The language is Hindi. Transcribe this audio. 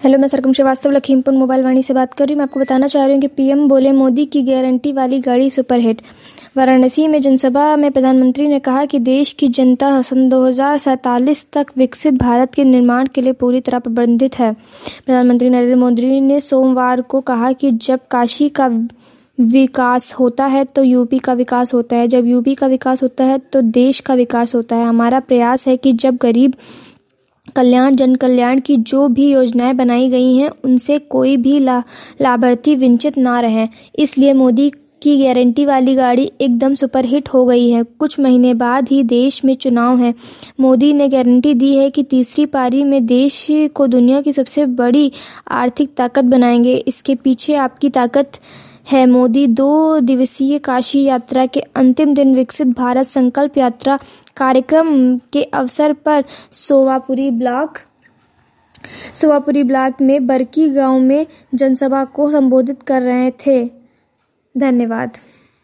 हेलो, मैं सरगम श्रीवास्तव लखीमपुर मोबाइल वाणी से बात कर रही हूँ। मैं आपको बताना चाह रही हूँ कि पीएम बोले मोदी की गारंटी वाली गाड़ी सुपरहिट। वाराणसी में जनसभा में प्रधानमंत्री ने कहा कि देश की जनता सन 2047 तक विकसित भारत के निर्माण के लिए पूरी तरह प्रतिबद्ध है। प्रधानमंत्री नरेंद्र मोदी ने सोमवार को कहा कि जब काशी का विकास होता है तो यूपी का विकास होता है, जब यूपी का विकास होता है तो देश का विकास होता है। हमारा प्रयास है कि जब गरीब कल्याण, जन कल्याण की जो भी योजनाएं बनाई गई हैं उनसे कोई भी लाभार्थी वंचित ना रहे। इसलिए मोदी की गारंटी वाली गाड़ी एकदम सुपरहिट हो गई है। कुछ महीने बाद ही देश में चुनाव है। मोदी ने गारंटी दी है कि तीसरी पारी में देश को दुनिया की सबसे बड़ी आर्थिक ताकत बनाएंगे। इसके पीछे आपकी ताकत है। मोदी 2 दिवसीय काशी यात्रा के अंतिम दिन विकसित भारत संकल्प यात्रा कार्यक्रम के अवसर पर सोवापुरी ब्लॉक में बरकी गांव में जनसभा को संबोधित कर रहे थे। धन्यवाद।